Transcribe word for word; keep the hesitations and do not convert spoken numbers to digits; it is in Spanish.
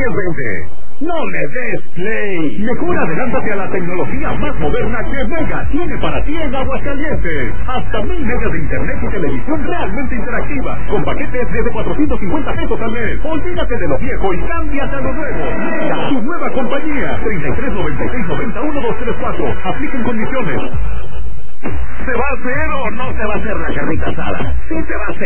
diez veinte. ¡No le des play! Mejor adelántate a la tecnología más moderna que Mega tiene para ti en Aguascalientes. Hasta mil megas de internet y televisión realmente interactiva, con paquetes desde cuatrocientos cincuenta pesos al mes. Olvídate de lo viejo y cámbiate a lo nuevo. Mega, tu nueva compañía. treinta y tres noventa y seis noventa uno dos tres cuatro. Apliquen condiciones. ¿Se va a hacer o no se va a hacer la carnita asada? Sí se va a hacer.